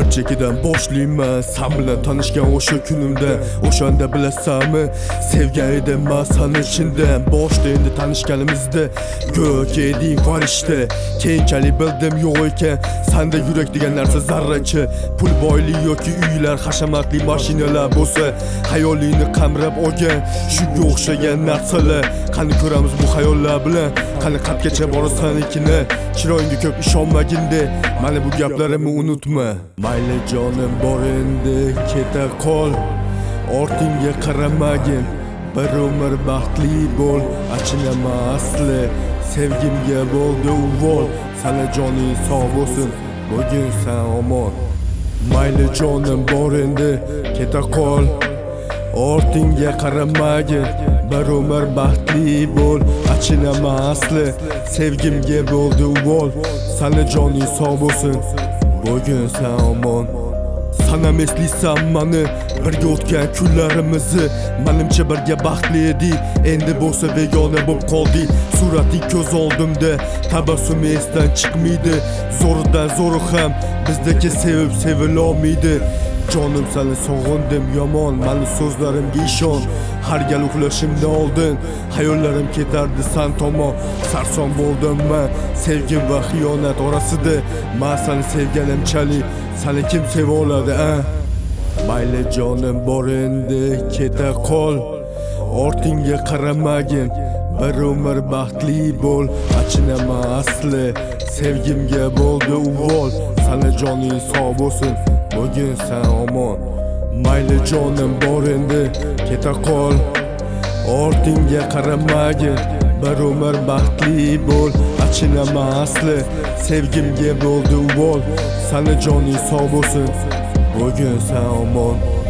bir chekidan boshlayman. Sen bilan tanishgan o'sha kunimda, o'shanda bilasanmi, sevgan edim men seni chindan. Boshda endi tanishganimizda go'yo eding farishta. Keyinchalik bildim yo'q ekan senda yurak degan narsa zarracha. Pul boylik yoki uylar, hashamatli mashinalar bo'lsa, xayolingni qamrab olgan shunga o'xshagan narsalar. Qani ko'ramiz bu xayollar bilan, qani qatgacha borasan ikini. Chiroyingga ko'p ishonmagindi, mana bu gaplarimni unutma. Mayli jonim bor endi keta qol, ortingga qaramagin, bir umr baxtli bo'l. Achinama asli, sevgimga bo'ldi uvol. Sana joning sog' bo'lsin, bugun sen omon. Mayli jonim bor endi keta qol, ortingga qaramagin, bir umr baxtli bo'l. Achinama asli, sevgimga bo'ldi uvol. Sana joning sog' bo'lsin, bugun sen omon. Sanam eslaysan mani, birga o'tgan kunlarimizni. Menimcha birga baxtli edik, endi bo'lsa begona bo'lib qoldik. Surating ko'z oldimda, tabassum esdan chiqmaydi. Zo'ridan zo'ri ham bizdagi sevib sevilolmaydi. Jonim seni sog'indim yomon, mani so'zlarimga ishon. Har gal uxlashimdan oldin hayollarim ketardi sen tomon. Sarson bo'ldim men sevgim va xiyonat orasida. Men seni sevganimchalik seni kim seva oladi a? Mayli jonim bor endi keta qol, ortingga qaramagin, bir umr baxtli bo'l. Achinama asli, sevgimga bo'ldi uvol. Sana joning sog' bo'lsin, bugun sen omon. Mayli jonim bor endi keta qol, ortingga qaramagin, bir umr baxtli bo'l. Achinama asli, sevgimga bo'ldi uvol. Sana joning sog' bo'lsin, bugun sen omon.